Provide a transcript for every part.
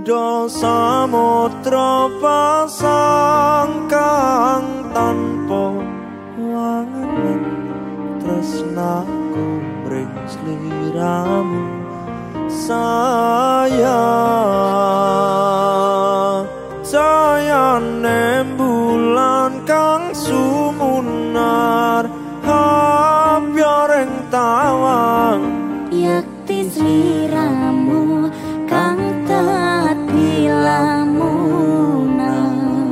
Do samudra pasang kang tanpa wangen tresnaku mring sliramu sayang sayane bulan kang sumunar hampireng tawang yakti sliramu kang tadi lamunan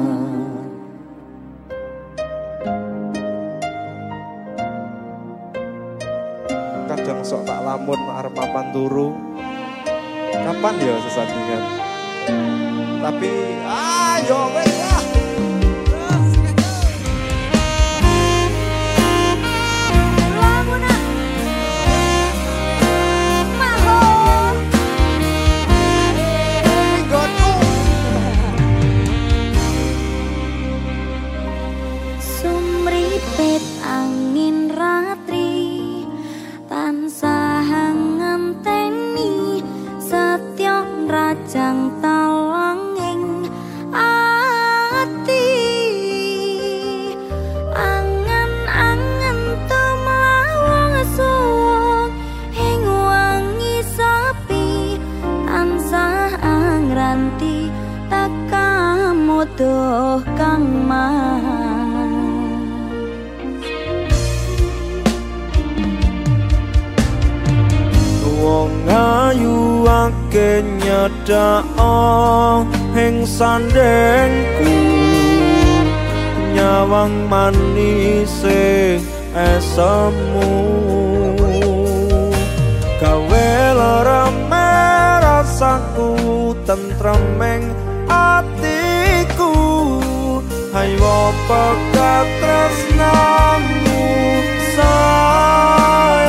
kadang sok tak lamun arep mapan turu kapan ya sesandingan tapi ayo wes lah angin ratri tansah ngenteni setya rajang talanging ati angen-angen tumlawang suwung ing wangi sepi tansah angranti tekamu tuh kang wong ayu ake nyedhak ing sandengku nyawang manise esemu gawe lereme rasaku tentremeng atiku haywa pekat tresnamu sayang